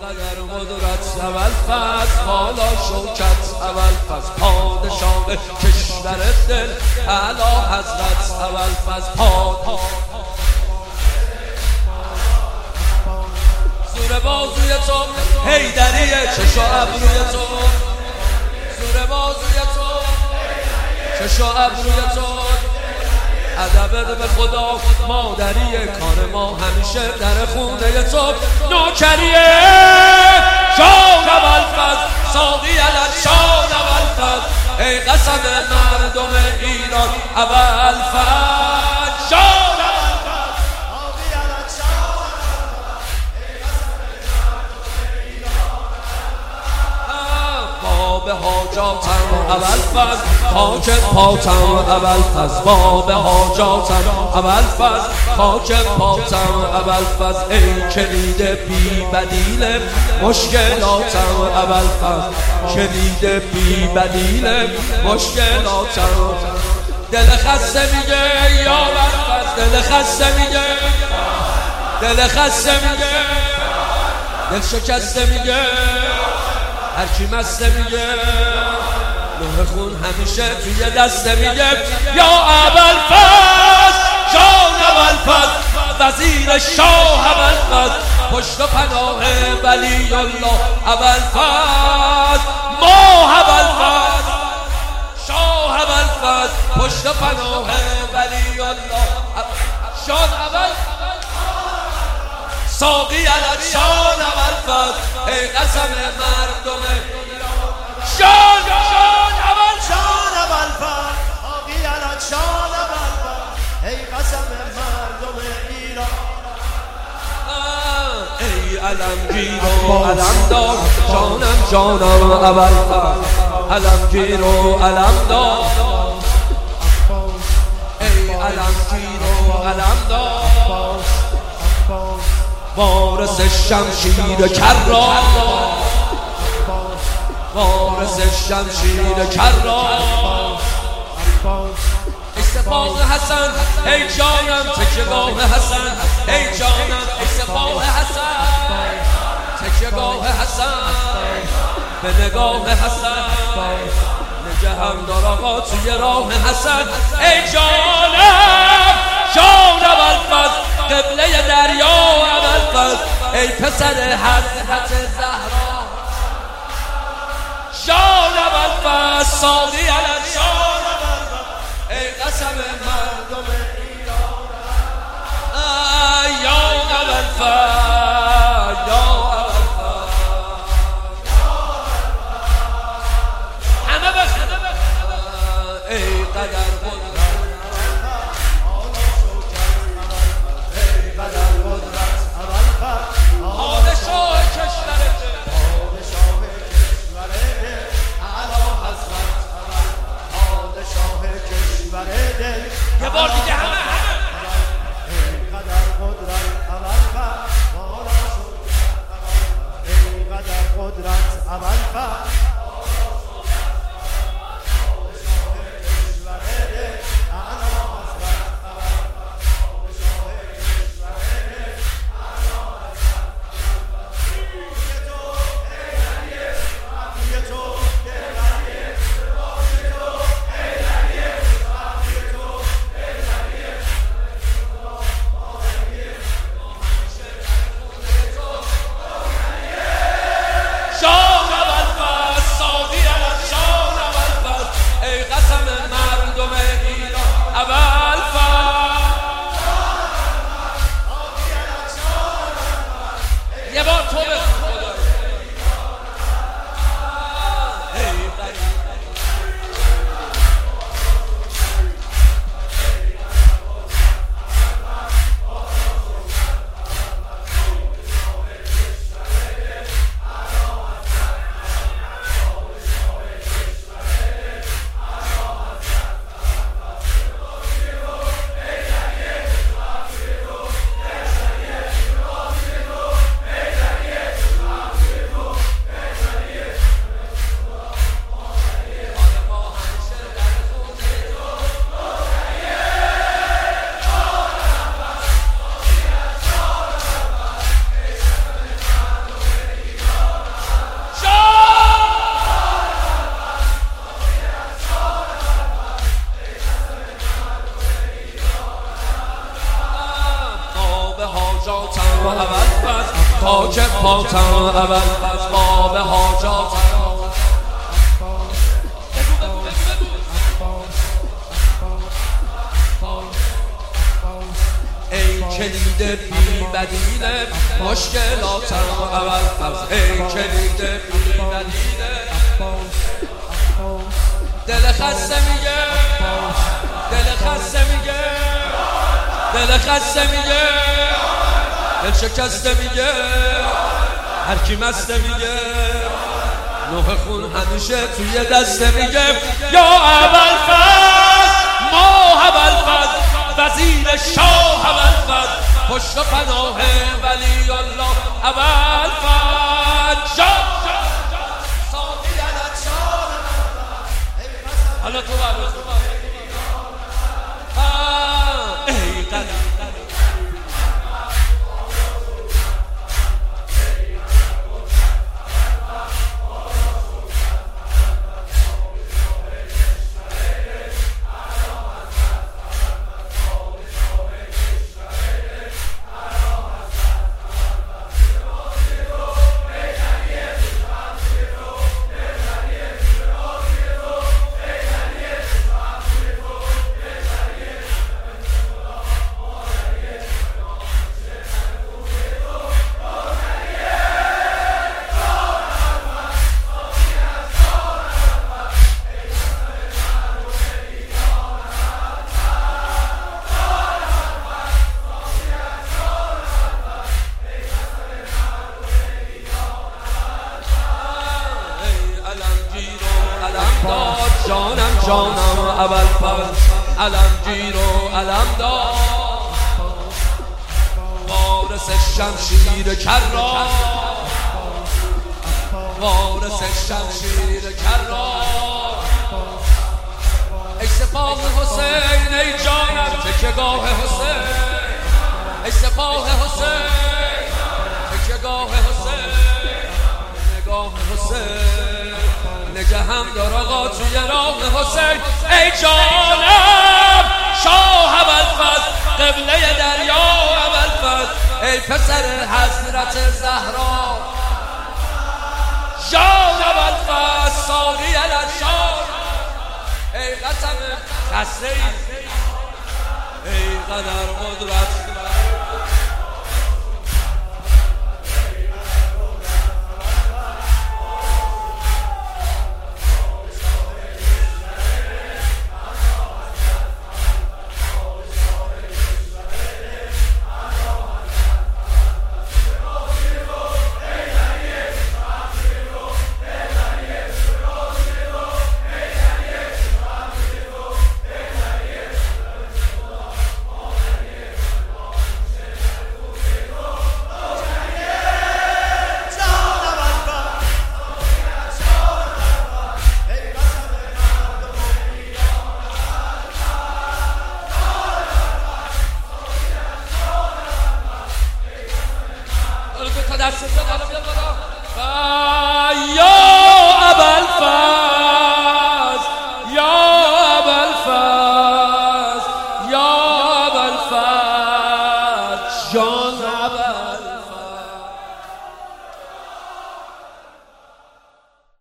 قدر قدرت اول فصل حالا شوکت اول فصل پادشاه کشور دل اعلی حضرت اول فصل زور بازوی تو حیدریه چشم ابروی تو زور بازوی تو چشم ابروی تو ادب به خدا مادریه کار ما همیشه در خونه تو نوکریه شاه ابوالفضل ساقی علت شاه ابوالفضل ای قسم مردم ایران ابوالفضل شاه به حاجاتم ابوالفضل خاک پاتم ابوالفضل باب حاجاتم ابوالفضل خاک پاتم ابوالفضل ای کلید بی بدیل مشکلاتم ابوالفضل کلید بی بدیل مشکلاتم دل خسته میگه یا ابوالفضل دل خسته میگه دل خسته میگه دل شکسته میگه هر کی مسته میگه نوح خون همیشه توی دسته میگه یا ابوالفضل جان ابوالفضل وزیر شاه ابوالفضل پشت و پناه ولی الله ابوالفضل ماه ابوالفضل شاه ابوالفضل پشت و پناه ولی الله شان ابوالفضل ساقی علت شان ابوالفضل ای قسم مردم شان ابوالفضل ساقی علت شان ابوالفضل ای قسم مردم ایران ای علمگیر و علمدار جانم ابوالفضل علمگیر و علمدار ای علمگیر و علمدار وارث شمشیر کرار وارث شمشیر کرار ای سپاه حسن ای جانم تکیهگاه حسن ای جانم ای سپاه حسن تکیهگاه حسن به نگاه حسن نگهم دار آقا توی راه حسن ای جانم شان ابوالفضل قبله دریا ابوالفضل ای پسر حضرت زهرا شان ابوالفضل ساقی علت شان ابوالفضل ای قسم مردم ایران یا ابوالفضل یا ابوالفضل همه بخ ای قدر یه بار دیگه همه قدر قدرت ابوالفضل ای قدر قدرت ابوالفضل یه بار تو خاک پاتم ابوالفضل باب حاجاتم ای کلید بی بدیل مشکلاتم ابوالفضل ای کلید بی بدیل دل خسته میگه دل خسته میگه دل خسته میگه دل شکسته میگه هر کی مسته میگه نوح خون همیشه توی دسته میگه یا ابوالفضل ما ابوالفضل وزیر شاه ابوالفضل پشت و پناه ولی الله ابوالفضل جا حالا تو ای قلب جانم ابوالفضل علمگیر و علمدار وارث شمشیر کرار وارث شمشیر کرار ای سپاه حسین ای جانم تکیهگاه حسین ای سپاه حسین تکیهگاه حسین نگاه حسین نگهم دار آقا توی راه حسین ای جانم شاه ابوالفضل قبله دریا ابوالفضل ای پسر حضرت زهرا جان ابوالفضل ساقی الانشار ای قسم خسته ای قدر قدرت یا ابوالفضل